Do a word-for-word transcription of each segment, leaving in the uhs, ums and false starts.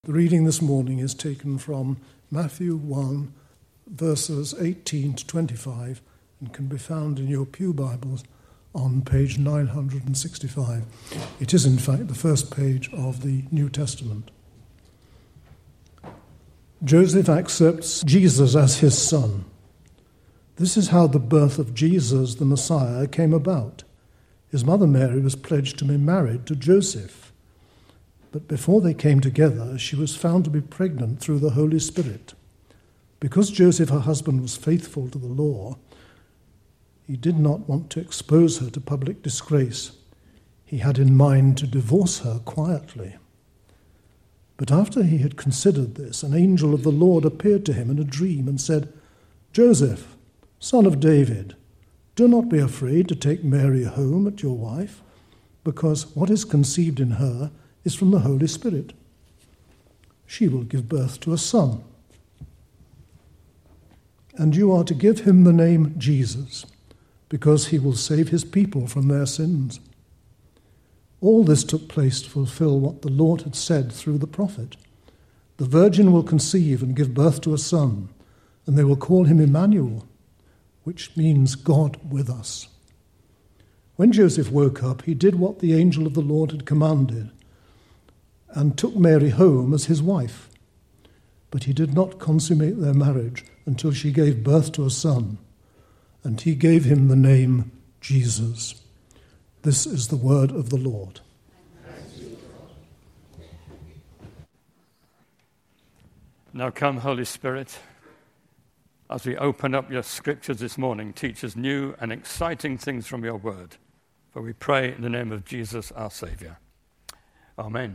The reading this morning is taken from Matthew one, verses eighteen to twenty-five, and can be found in your Pew Bibles on page nine hundred sixty-five. It is, in fact, the first page of the New Testament. Joseph accepts Jesus as his son. This is how the birth of Jesus, the Messiah, came about. His mother Mary was pledged to be married to Joseph. But before they came together, she was found to be pregnant through the Holy Spirit. Because Joseph, her husband, was faithful to the law, he did not want to expose her to public disgrace. He had in mind to divorce her quietly. But after he had considered this, an angel of the Lord appeared to him in a dream and said, "Joseph, son of David, do not be afraid to take Mary home as your wife, because what is conceived in her is from the Holy Spirit. She will give birth to a son, and you are to give him the name Jesus, because he will save his people from their sins." All this took place to fulfill what the Lord had said through the prophet. "The virgin will conceive and give birth to a son, and they will call him Emmanuel," which means God with us. When Joseph woke up, he did what the angel of the Lord had commanded, and took Mary home as his wife. But he did not consummate their marriage until she gave birth to a son, and he gave him the name Jesus. This is the word of the Lord. Now come, Holy Spirit, as we open up your scriptures this morning, teach us new and exciting things from your word. For we pray in the name of Jesus, our Saviour. Amen.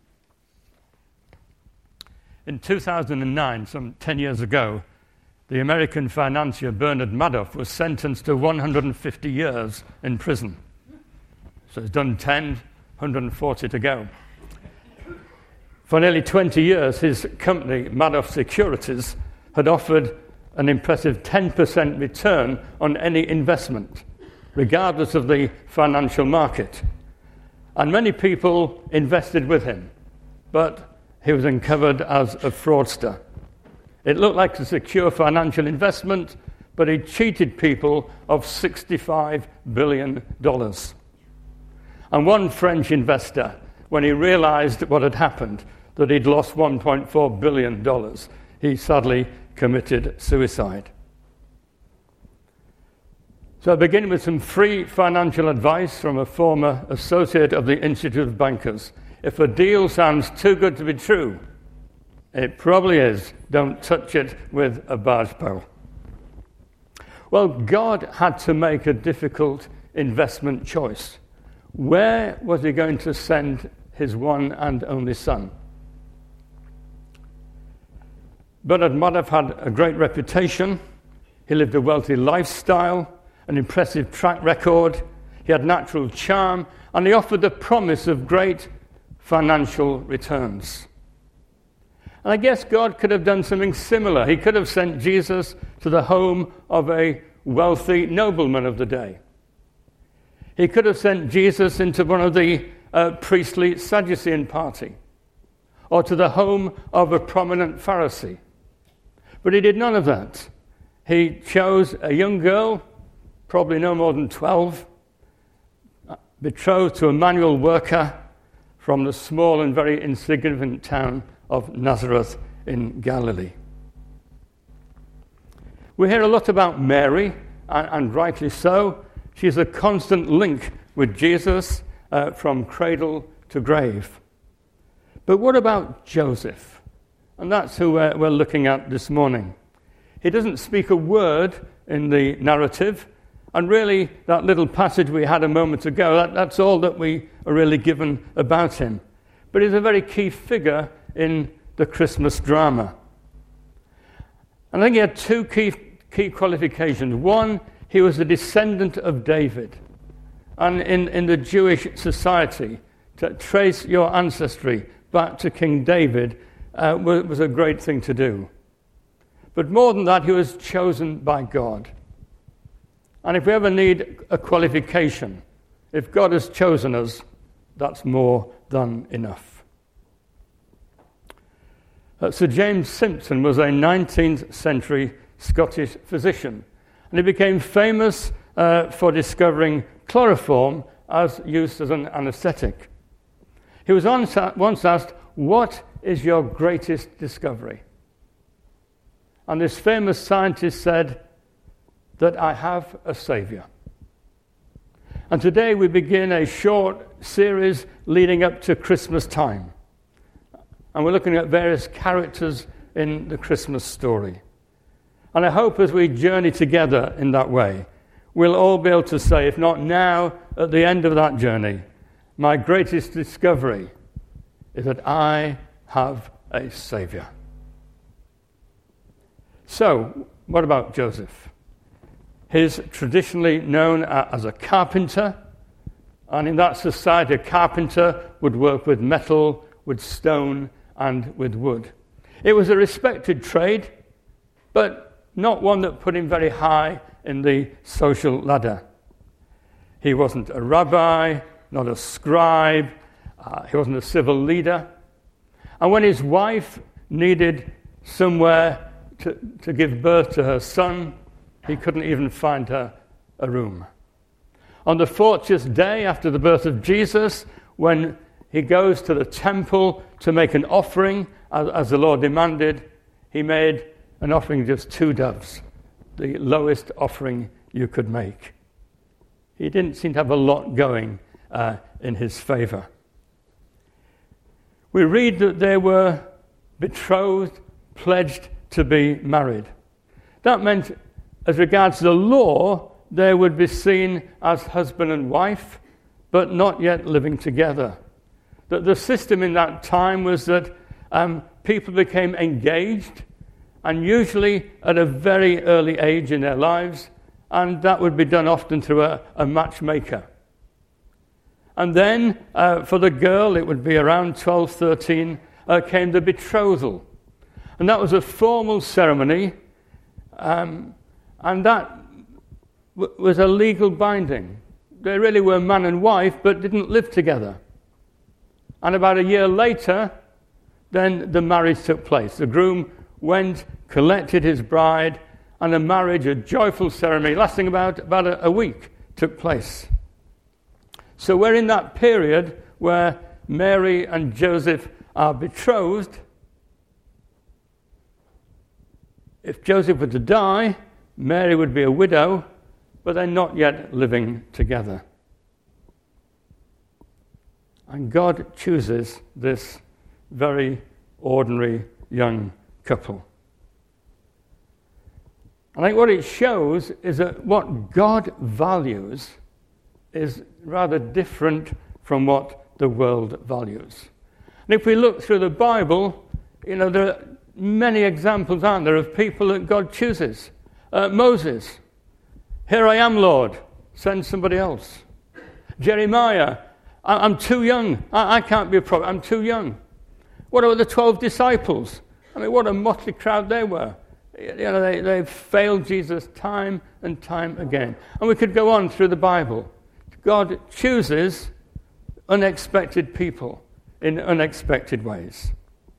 In two thousand nine, some ten years ago, the American financier Bernard Madoff was sentenced to one hundred fifty years in prison. So he's done ten, one hundred forty to go. For nearly twenty years, his company, Madoff Securities, had offered an impressive ten percent return on any investment, regardless of the financial market. And many people invested with him, but he was uncovered as a fraudster. It looked like a secure financial investment, but he cheated people of sixty-five billion dollars. And one French investor, when he realized what had happened, that he'd lost one point four billion dollars, he sadly committed suicide. So I begin with some free financial advice from a former associate of the Institute of Bankers. If a deal sounds too good to be true, it probably is. Don't touch it with a barge pole. Well, God had to make a difficult investment choice. Where was he going to send his one and only son? Bernard Madoff had a great reputation. He lived a wealthy lifestyle, an impressive track record. He had natural charm, and he offered the promise of great financial returns. And I guess God could have done something similar. He could have sent Jesus to the home of a wealthy nobleman of the day. He could have sent Jesus into one of the uh, priestly Sadducean party, or to the home of a prominent Pharisee. But he did none of that. He chose a young girl, probably no more than twelve, betrothed to a manual worker from the small and very insignificant town of Nazareth in Galilee. We hear a lot about Mary, and, and rightly so. She's a constant link with Jesus uh, from cradle to grave. But what about Joseph? And that's who we're, we're looking at this morning. He doesn't speak a word in the narrative, and really that little passage we had a moment ago, that, that's all that we are really given about him. But he's a very key figure in the Christmas drama. And I think he had two key, key qualifications. One, he was a descendant of David. And in, in the Jewish society, to trace your ancestry back to King David uh, was, was a great thing to do. But more than that, he was chosen by God. And if we ever need a qualification, if God has chosen us, that's more than enough. Uh, Sir James Simpson was a nineteenth century Scottish physician, and he became famous uh, for discovering chloroform as used as an anaesthetic. He was once asked, "What is your greatest discovery?" And this famous scientist said, "That I have a saviour." And today we begin a short series leading up to Christmas time. And we're looking at various characters in the Christmas story. And I hope as we journey together in that way, we'll all be able to say, if not now, at the end of that journey, my greatest discovery is that I have a saviour. So, what about Joseph? He's traditionally known as a carpenter, and in that society, a carpenter would work with metal, with stone, and with wood. It was a respected trade, but not one that put him very high in the social ladder. He wasn't a rabbi, not a scribe, uh, he wasn't a civil leader. And when his wife needed somewhere to, to give birth to her son, he couldn't even find her a room. On the fortieth day after the birth of Jesus, when he goes to the temple to make an offering, as, as the Lord demanded, he made an offering of just two doves, the lowest offering you could make. He didn't seem to have a lot going uh, in his favor. We read that they were betrothed, pledged to be married. That meant, as regards the law, they would be seen as husband and wife, but not yet living together. That the system in that time was that um, people became engaged, and usually at a very early age in their lives, and that would be done often through a, a matchmaker. And then, uh, for the girl, it would be around twelve, thirteen, uh, came the betrothal. And that was a formal ceremony, um, and that w- was a legal binding. They really were man and wife, but didn't live together. And about a year later, then the marriage took place. The groom went, collected his bride, and a marriage, a joyful ceremony lasting about, about a, a week, took place. So we're in that period where Mary and Joseph are betrothed. If Joseph were to die, Mary would be a widow, but they're not yet living together. And God chooses this very ordinary young couple. I think what it shows is that what God values is rather different from what the world values. And if we look through the Bible, you know, there are many examples, aren't there, of people that God chooses. Uh, Moses, "Here I am, Lord, send somebody else." Jeremiah, I- I'm too young, I-, I can't be a prophet, I'm too young. What about the twelve disciples? I mean, what a motley crowd they were. You know, they, they failed Jesus time and time again. And we could go on through the Bible. God chooses unexpected people in unexpected ways.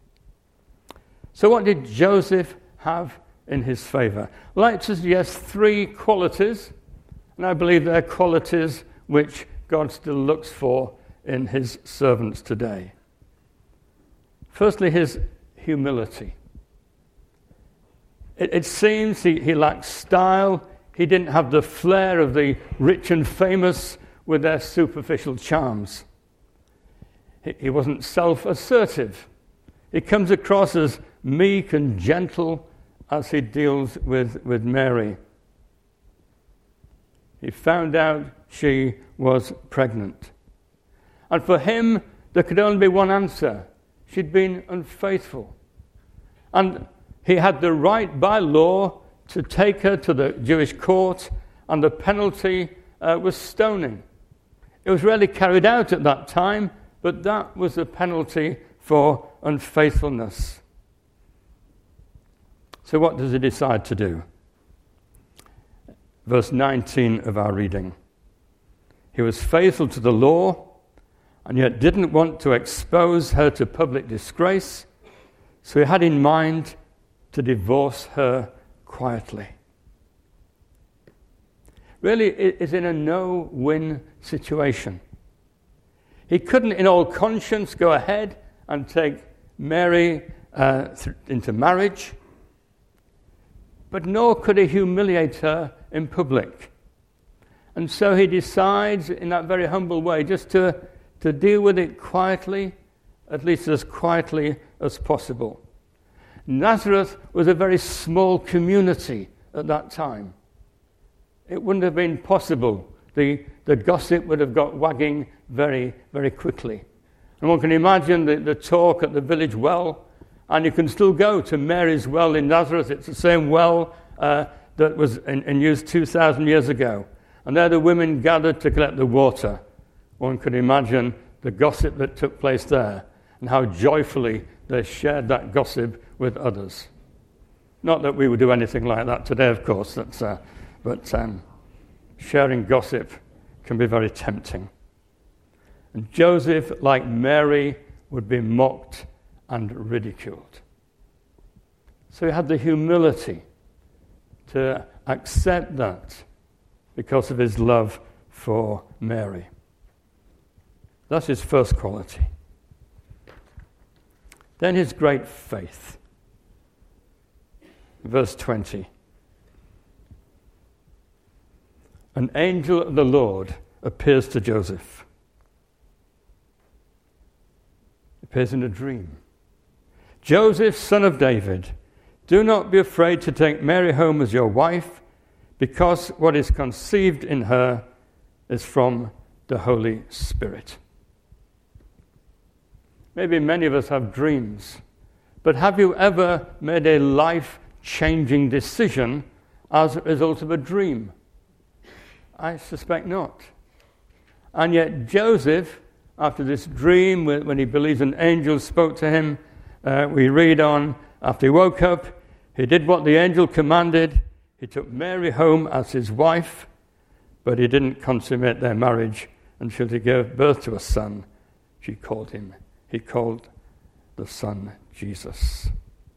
So what did Joseph have in his favor? I'd like to suggest three qualities, and I believe they're qualities which God still looks for in his servants today. Firstly, his humility. It, it seems he, he lacked style. He didn't have the flair of the rich and famous with their superficial charms. He, he wasn't self-assertive. He comes across as meek and gentle as he deals with, with Mary. He found out she was pregnant. And for him, there could only be one answer. She'd been unfaithful. And he had the right by law to take her to the Jewish court, and the penalty uh, was stoning. It was rarely carried out at that time, but that was the penalty for unfaithfulness. So what does he decide to do? Verse nineteen of our reading. He was faithful to the law, and yet didn't want to expose her to public disgrace, So he had in mind to divorce her quietly. Really, it is in a no-win situation. He couldn't, in all conscience, go ahead and take Mary uh, th- into marriage, but nor could he humiliate her in public. And so he decides, in that very humble way, just to, to deal with it quietly, at least as quietly as possible. Nazareth was a very small community at that time. It wouldn't have been possible. The, the gossip would have got wagging very, very quickly. And one can imagine the, the talk at the village well, and you can still go to Mary's well in Nazareth. It's the same well uh, that was in, in use two thousand years ago. And there the women gathered to collect the water. One could imagine the gossip that took place there and how joyfully they shared that gossip with others. Not that we would do anything like that today, of course, that's, uh, but um, sharing gossip can be very tempting. And Joseph, like Mary, would be mocked and ridiculed. So he had the humility to accept that because of his love for Mary. That's his first quality. Then his great faith. Verse twenty. An angel of the Lord appears to Joseph. Appears in a dream. Joseph, son of David, do not be afraid to take Mary home as your wife, because what is conceived in her is from the Holy Spirit. Maybe many of us have dreams, but have you ever made a life-changing decision as a result of a dream? I suspect not. And yet Joseph, after this dream, when he believes an angel spoke to him, uh, we read on, after he woke up, he did what the angel commanded. He took Mary home as his wife, but he didn't consummate their marriage until he gave birth to a son. She called him, he called the son Jesus.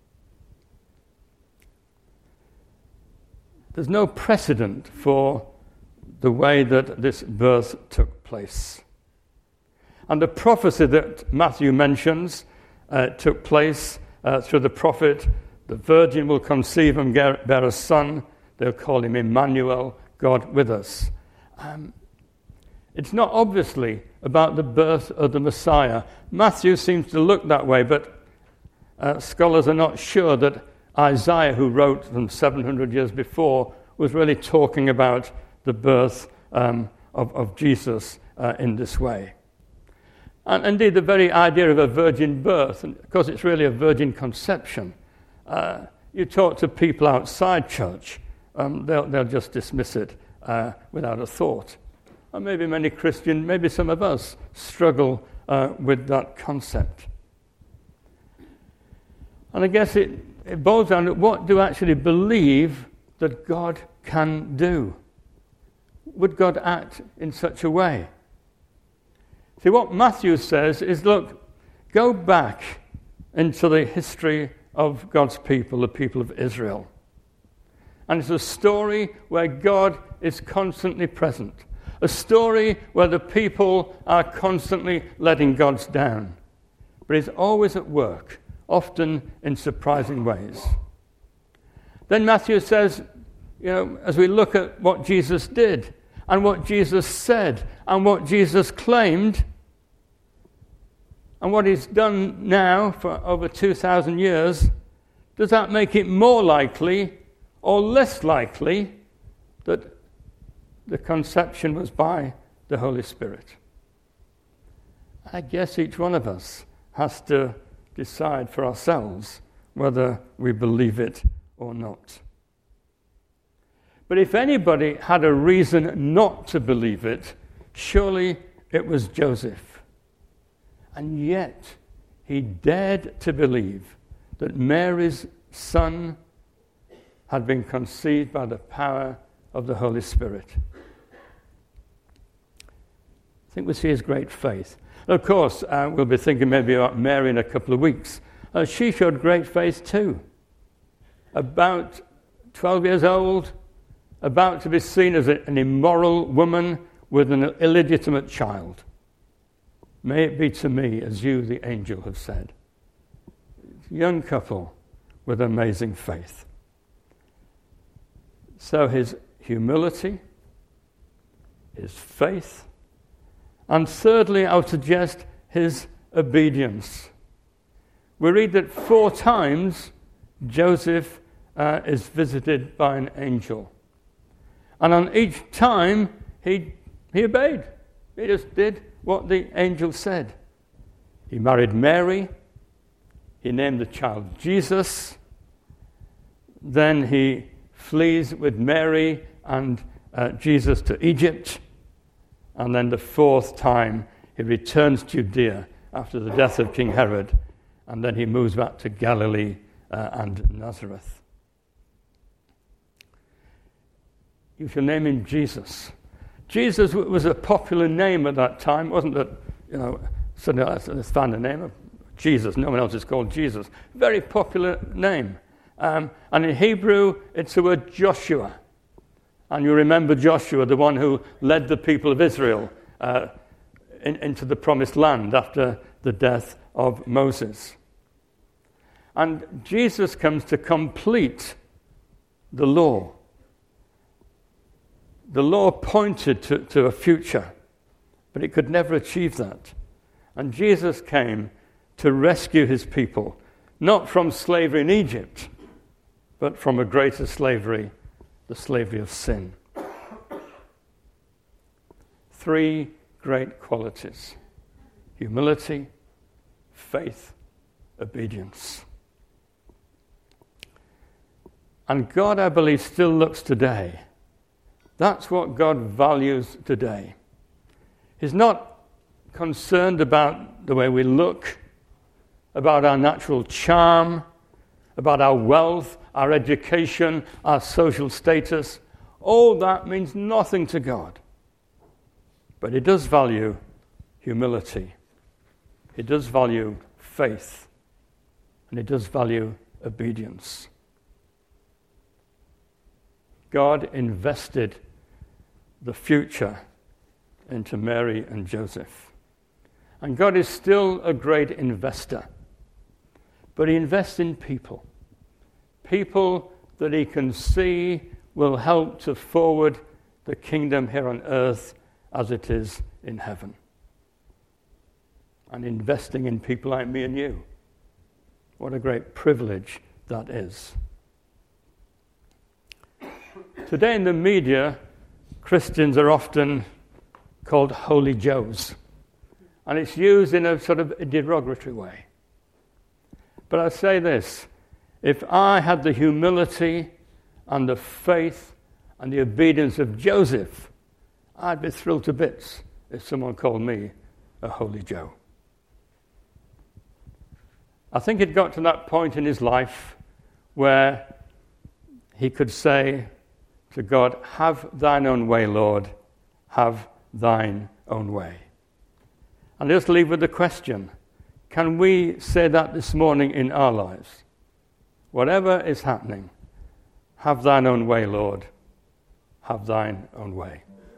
There's no precedent for the way that this birth took place. And the prophecy that Matthew mentions uh, took place uh, through the prophet. The virgin will conceive and bear a son. They'll call him Emmanuel, God with us. Um, it's not obviously about the birth of the Messiah. Matthew seems to look that way, but uh, scholars are not sure that Isaiah, who wrote them seven hundred years before, was really talking about the birth um, of, of Jesus uh, in this way. And indeed, the very idea of a virgin birth, and of course it's really a virgin conception, uh, you talk to people outside church, um, they'll, they'll just dismiss it uh, without a thought. And maybe many Christians, maybe some of us, struggle uh, with that concept. And I guess it, it boils down to what do I actually believe that God can do? Would God act in such a way? See, what Matthew says is, look, go back into the history of God's people, the people of Israel. And it's a story where God is constantly present. A story where the people are constantly letting God down. But he's always at work, often in surprising ways. Then Matthew says, you know, as we look at what Jesus did, and what Jesus said, and what Jesus claimed, and what he's done now for over two thousand years, does that make it more likely or less likely that the conception was by the Holy Spirit? I guess each one of us has to decide for ourselves whether we believe it or not. But if anybody had a reason not to believe it, surely it was Joseph. And yet, he dared to believe that Mary's son had been conceived by the power of the Holy Spirit. I think we see his great faith. Of course, uh, we'll be thinking maybe about Mary in a couple of weeks. uh, she showed great faith too. About twelve years old, about to be seen as a, an immoral woman with an illegitimate child. May it be to me as you, the angel, have said. Young couple with amazing faith. So his humility, his faith, and thirdly, I would suggest his obedience. We read that four times Joseph uh, is visited by an angel. And on each time, he, he obeyed. He just did what the angel said. He married Mary. He named the child Jesus. Then he flees with Mary and uh, Jesus to Egypt. And then the fourth time, he returns to Judea after the death of King Herod. And then he moves back to Galilee uh, and Nazareth. You shall name him Jesus. Jesus was a popular name at that time. It wasn't that, you know, suddenly let's find a name of Jesus. No one else is called Jesus. Very popular name. Um, and in Hebrew, it's the word Joshua. And you remember Joshua, the one who led the people of Israel uh, in, into the promised land after the death of Moses. And Jesus comes to complete the law. The law pointed to, to a future, but it could never achieve that. And Jesus came to rescue his people, not from slavery in Egypt, but from a greater slavery, the slavery of sin. Three great qualities: humility, faith, obedience. And God, I believe, still looks today. That's what God values today. He's not concerned about the way we look, about our natural charm, about our wealth, our education, our social status. All that means nothing to God. But he does value humility. He does value faith. And he does value obedience. God invested the future into Mary and Joseph. And God is still a great investor. But he invests in people. People that he can see will help to forward the kingdom here on earth as it is in heaven. And investing in people like me and you. What a great privilege that is. Today in the media, Christians are often called Holy Joes. And it's used in a sort of derogatory way. But I say this, if I had the humility and the faith and the obedience of Joseph, I'd be thrilled to bits if someone called me a Holy Joe. I think it got to that point in his life where he could say to God, have thine own way, Lord, have thine own way. And just leave with the question, can we say that this morning in our lives? Whatever is happening, have thine own way, Lord, have thine own way.